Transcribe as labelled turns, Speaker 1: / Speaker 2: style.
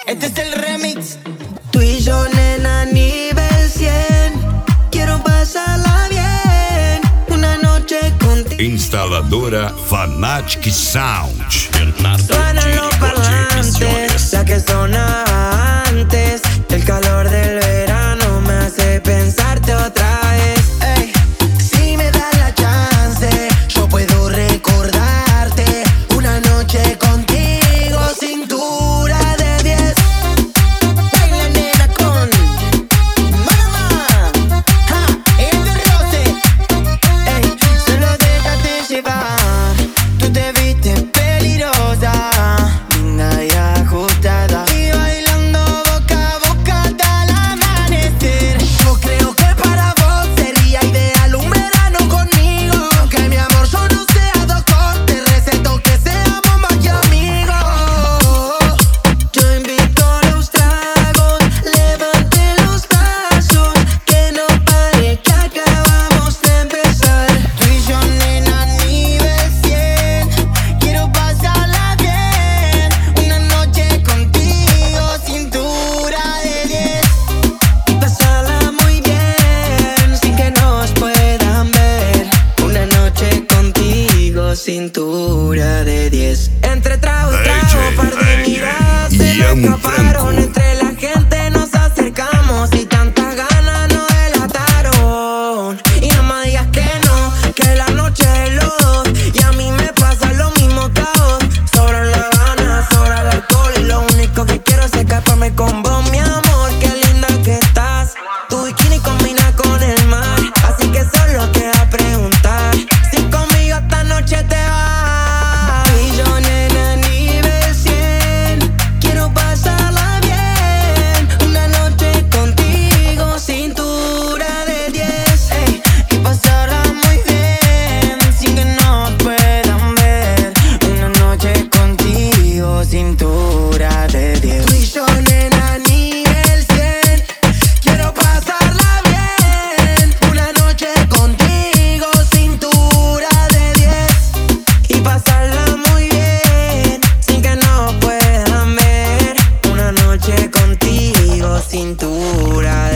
Speaker 1: Este es el remix.
Speaker 2: Tú y yo, nena, nivel 100. Quiero pasarla bien. Una noche contigo.
Speaker 3: Instaladora Fanatic Sound.
Speaker 2: Suenan los parlantes, la que sonaba antes. El calor del verano me hace pensarte otra vez. Ey, si me das la chance, yo puedo recordarte una noche contigo, cintura de 10. Baila, nena, con Manama, el de Roce. Ey, solo déjate llevar. Tú te viste peligrosa, linda y ajustada, y bailando boca a boca hasta el amanecer. Yo creo que para vos sería ideal un verano conmigo. Aunque mi amor yo no sea doctor, te receto que seamos más que amigos. Yo invito a los tragos, levante los brazos, que no pare que acabamos de empezar. Tú y yo, nena, nivel 100. Quiero pasarla bien, una noche contigo, cintura de 10. Y pasarla muy bien, sin que nos puedan ver. Una noche contigo, cintura de 10. Entre trago y trago, par de miradas se me escaparon. Entre la gente nos acercamos y tantas ganas nos delataron. Y no me digas que la noche es los dos. Y a mí me pasa lo mismo que a vos. Sobran las ganas, sobra el alcohol, y lo único que quiero es escaparme con vos, mi amor. Qué linda que estás. Tu bikini combina con el mar, así que solo queda preguntar si conmigo esta noche te vas. Y yo, nena, nivel 100. Quiero pasarla bien, una noche contigo, cintura de 10. Ey, y pasarla muy bien, sin que nos puedan ver. Una noche contigo, cintura de 10. Tú y yo, nena, nivel 100. Quiero pasarla bien, una noche contigo, cintura de 10. Y pasarla muy bien, sin que nos puedan ver. Una noche contigo, cintura de